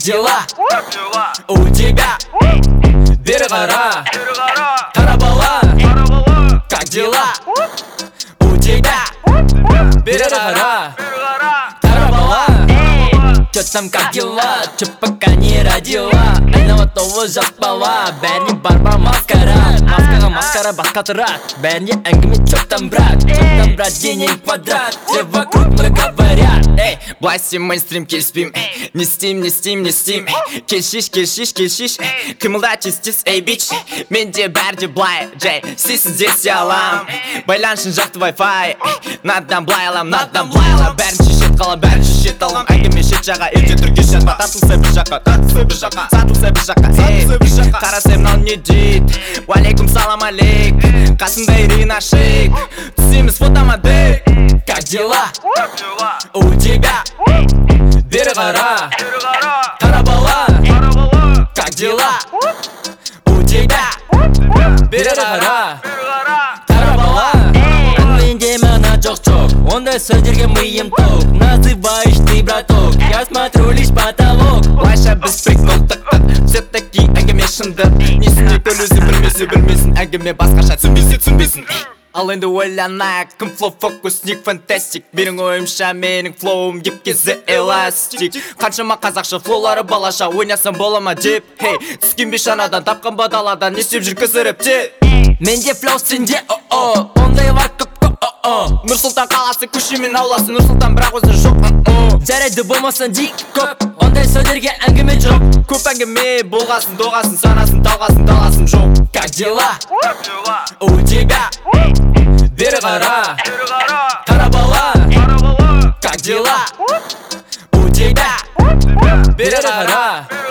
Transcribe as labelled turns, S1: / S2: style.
S1: дела? У тебя? Бері қара, қара бала. Как дела? У тебя? Бері қара, қара бала. Чё там, как дела? Чё пока не родила? Айнала того жаспала, бәріне бар маскара. Маскаға маскара басқа тұрат, бәріне әңгіме чё там, брат? Чё там, брат, денег квадрат. Все вокруг мы говорят. Эй, былай сен мейнстрим келіспейм. Не істейм, не істейм, не істейм. Келшиш, келшиш, келшиш. Қимылда тез-тез, эй, бич. Менде бәрде былай, жай, істейсіз де істей алам. Байланышын жақты Wi-Fi. Надан былай алам, надан былай алам. Бәрін шешет қалам, бәрін шешет алам. Әңгіме шет жаға, ерте түрге жатпа. Тартылса бір жаққа, тартылса бір жаққа. Сатылса бір жаққа, сатылса бір жаққа. Қарасай мынау не дейді? Уалейкум салам алейк. Қасымда Ирина Шейк. Түсеміз фотомодель. Как дела? У тебя? Бері қара, қара бала. Как дела? У тебя? Бері қара, қара бала. Менде мана жоқ-жоқ, ондай сөздерге миым тоқ. Называешь ты браток, я смотрю лишь потолок. Былайша біз приколдық, все таки әңгіме шындық. Несіне төлізі білмесін, әңгіме басқаша түсінбесін. Ал енді ойланайық, кім флоу фокусник фантастик. Менің ойымша менің флоуым епкезі эластик. Қаншама қазақша флоулары балаша, ойнасам бола ма деп. Хей, түскен бешанадан, тапқан бадаладан, не істеп жүр кісі рэпте? Менде флоу сенде, о-о, ондай бар көп, о-о. Нұрсұлтан қаласы, көше мен ауласы, Нұрсұлтан бірақ өзі жоқ, о-о. Жарайды болмасын дейік көп, ондай сөздерге әңгіме жоқ. Көп әңгіме болғасын, доғасын, санасын, талғасын, таласын жоқ. Как дела? У тебя? Бері қара, қара бала. Как дела? У тебя? Бері қара.